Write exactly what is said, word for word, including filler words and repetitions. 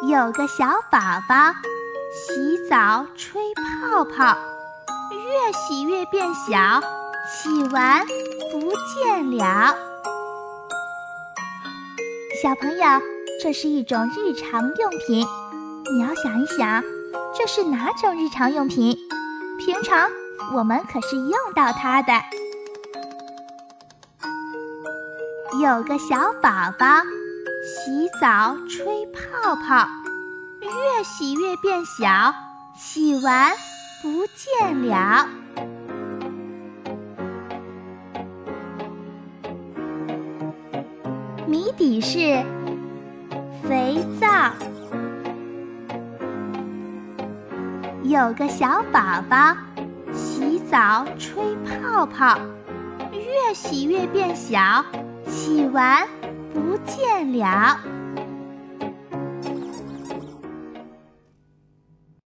有个小宝宝洗澡吹泡泡，越洗越变小，洗完不见了。小朋友，这是一种日常用品，你要想一想，这是哪种日常用品？平常我们可是用到它的。有个小宝宝洗澡吹泡泡，越洗越变小，洗完不见了。谜底是肥皂。有个小宝宝洗澡吹泡泡，越洗越变小，洗完不见了。